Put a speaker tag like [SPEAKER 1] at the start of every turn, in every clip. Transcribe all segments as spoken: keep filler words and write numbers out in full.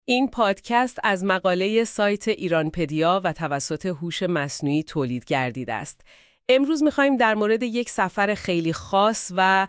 [SPEAKER 1] این پادکست از مقاله سایت ایرانپدیا و توسط هوش مصنوعی تولید گردیده است. امروز می‌خوایم در مورد یک سفر خیلی خاص و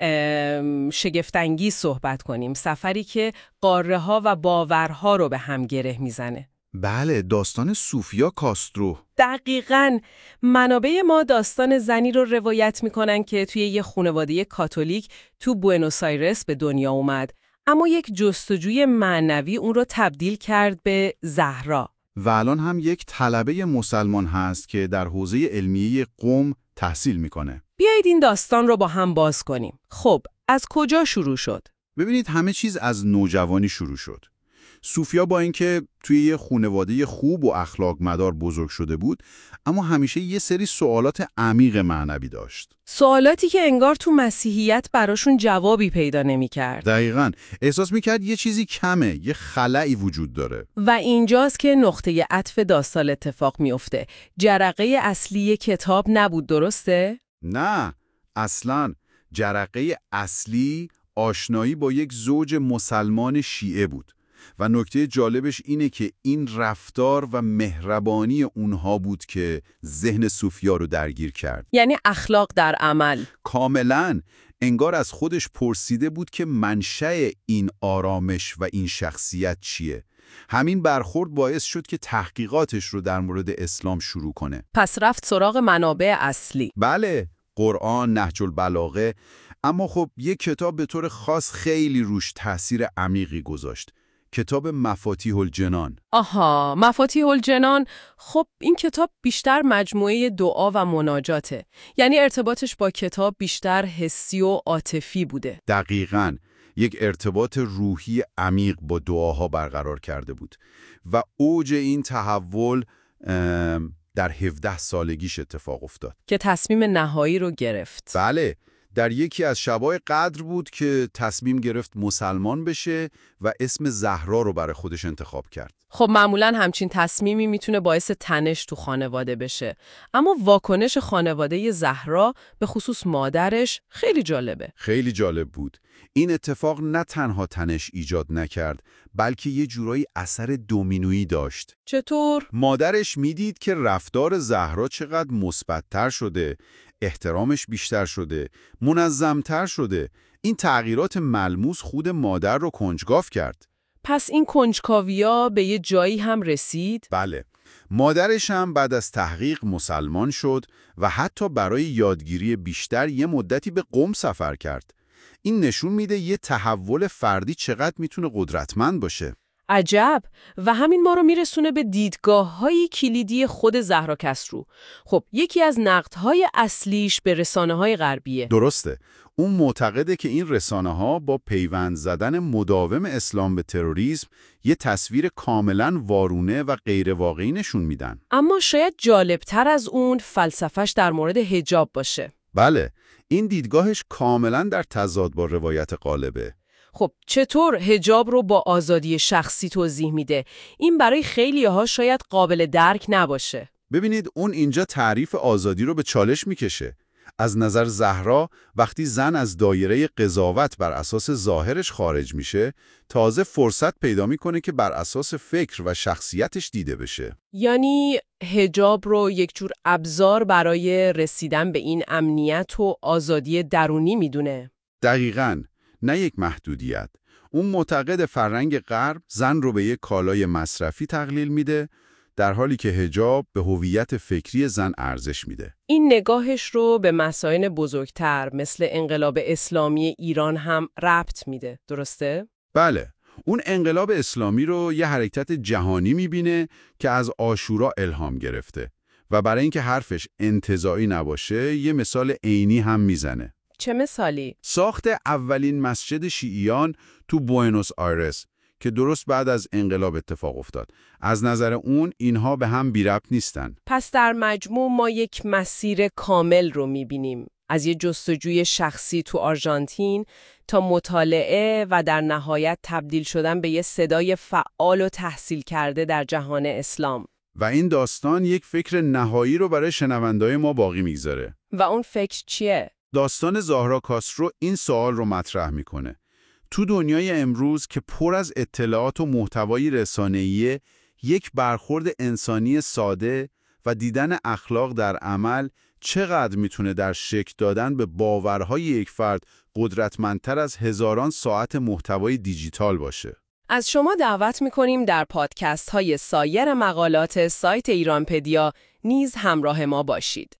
[SPEAKER 1] شگفت‌انگیز صحبت کنیم. سفری که قاره‌ها و باورها رو به هم گره میزنه.
[SPEAKER 2] بله، داستان سوفیا کاسترو.
[SPEAKER 1] دقیقاً. منابع ما داستان زنی رو روایت میکنن که توی یه خانواده کاتولیک تو بوئنوس آیرس به دنیا اومد، اما یک جستجوی معنوی اون رو تبدیل کرد به زهرا.
[SPEAKER 2] و الان هم یک طلبه مسلمان هست که در حوزه علمیه قم تحصیل میکنه.
[SPEAKER 1] بیایید این داستان رو با هم باز کنیم. خب، از کجا شروع شد؟
[SPEAKER 2] ببینید، همه چیز از نوجوانی شروع شد. سوفیا با اینکه توی یه خانواده خوب و اخلاق مدار بزرگ شده بود، اما همیشه یه سری سوالات عمیق معنوی داشت.
[SPEAKER 1] سوالاتی که انگار تو مسیحیت براشون جوابی پیدا نمی‌کرد.
[SPEAKER 2] دقیقاً. احساس می‌کرد یه چیزی کمه، یه خلایی وجود داره.
[SPEAKER 1] و اینجاست که نقطه عطف داستان اتفاق میفته. جرقه اصلی کتاب نبود، درسته؟
[SPEAKER 2] نه، اصلاً. جرقه اصلی آشنایی با یک زوج مسلمان شیعه بود. و نکته جالبش اینه که این رفتار و مهربانی اونها بود که ذهن سوفیا رو درگیر کرد.
[SPEAKER 1] یعنی اخلاق در عمل.
[SPEAKER 2] کاملاً. انگار از خودش پرسیده بود که منشأ این آرامش و این شخصیت چیه. همین برخورد باعث شد که تحقیقاتش رو در مورد اسلام شروع کنه.
[SPEAKER 1] پس رفت سراغ منابع اصلی.
[SPEAKER 2] بله، قرآن، نهج البلاغه. اما خب یک کتاب به طور خاص خیلی روش تأثیر عمیقی گذاشت. کتاب مفاتیح الجنان.
[SPEAKER 1] آها، مفاتیح الجنان. خب این کتاب بیشتر مجموعه دعا و مناجاته. یعنی ارتباطش با کتاب بیشتر حسی و عاطفی بوده.
[SPEAKER 2] دقیقاً. یک ارتباط روحی عمیق با دعاها برقرار کرده بود. و اوج این تحول در هفده سالگیش اتفاق افتاد.
[SPEAKER 1] که تصمیم نهایی رو گرفت.
[SPEAKER 2] بله. در یکی از شبای قدر بود که تصمیم گرفت مسلمان بشه و اسم زهرا رو برای خودش انتخاب کرد.
[SPEAKER 1] خب معمولاً همچین تصمیمی میتونه باعث تنش تو خانواده بشه. اما واکنش خانواده زهرا به خصوص مادرش خیلی جالبه.
[SPEAKER 2] خیلی جالب بود. این اتفاق نه تنها تنش ایجاد نکرد، بلکه یه جورایی اثر دومینویی داشت.
[SPEAKER 1] چطور؟
[SPEAKER 2] مادرش میدید که رفتار زهرا چقدر مثبت‌تر شده، احترامش بیشتر شده، منظمتر شده. این تغییرات ملموس خود مادر رو کنجکاو کرد.
[SPEAKER 1] پس این کنجکاوی‌ها به یه جایی هم رسید؟
[SPEAKER 2] بله. مادرش هم بعد از تحقیق مسلمان شد و حتی برای یادگیری بیشتر یه مدتی به قم سفر کرد. این نشون میده یه تحول فردی چقدر میتونه قدرتمند باشه.
[SPEAKER 1] عجب. و همین ما رو میرسونه به دیدگاه‌های کلیدی خود زهرا کسرو. خب یکی از نقدهای اصلیش به رسانه‌های غربیه.
[SPEAKER 2] درسته. اون معتقده که این رسانه‌ها با پیوند زدن مداوم اسلام به تروریسم یه تصویر کاملاً وارونه و غیر واقعی نشون میدن.
[SPEAKER 1] اما شاید جالبتر از اون فلسفه‌اش در مورد حجاب باشه.
[SPEAKER 2] بله. این دیدگاهش کاملاً در تضاد با روایت غالبه.
[SPEAKER 1] خب چطور حجاب رو با آزادی شخصی توضیح میده؟ این برای خیلی‌ها شاید قابل درک نباشه.
[SPEAKER 2] ببینید، اون اینجا تعریف آزادی رو به چالش میکشه. از نظر زهرا، وقتی زن از دایره قضاوت بر اساس ظاهرش خارج میشه، تازه فرصت پیدا میکنه که بر اساس فکر و شخصیتش دیده بشه.
[SPEAKER 1] یعنی حجاب رو یک جور ابزار برای رسیدن به این امنیت و آزادی درونی میدونه.
[SPEAKER 2] دقیقاً. نه یک محدودیت. اون معتقد فرهنگ غرب زن رو به یک کالای مصرفی تقلیل میده، در حالی که حجاب به هویت فکری زن ارزش میده.
[SPEAKER 1] این نگاهش رو به مسائل بزرگتر مثل انقلاب اسلامی ایران هم ربط میده، درسته؟
[SPEAKER 2] بله. اون انقلاب اسلامی رو یه حرکت جهانی میبینه که از عاشورا الهام گرفته و برای اینکه حرفش انتزاعی نباشه یه مثال عینی هم میزنه.
[SPEAKER 1] چه مثالی؟
[SPEAKER 2] ساخت اولین مسجد شیعیان تو بوئنوس آیرس که درست بعد از انقلاب اتفاق افتاد. از نظر اون اینها به هم بی ربط نیستن.
[SPEAKER 1] پس در مجموع ما یک مسیر کامل رو میبینیم. از یه جستجوی شخصی تو آرژانتین تا مطالعه و در نهایت تبدیل شدن به یه صدای فعال و تحصیل کرده در جهان اسلام.
[SPEAKER 2] و این داستان یک فکر نهایی رو برای شنوندای ما باقی میگذاره.
[SPEAKER 1] و اون فکر چیه؟
[SPEAKER 2] داستان زهرا کاسترو این سوال رو مطرح میکنه. تو دنیای امروز که پر از اطلاعات و محتوای رسانه‌ای، یک برخورد انسانی ساده و دیدن اخلاق در عمل چقدر میتونه در شکل دادن به باورهای یک فرد قدرتمندتر از هزاران ساعت محتوای دیجیتال باشه.
[SPEAKER 1] از شما دعوت می‌کنیم در پادکست های سایر مقالات سایت ایرانپدیا نیز همراه ما باشید.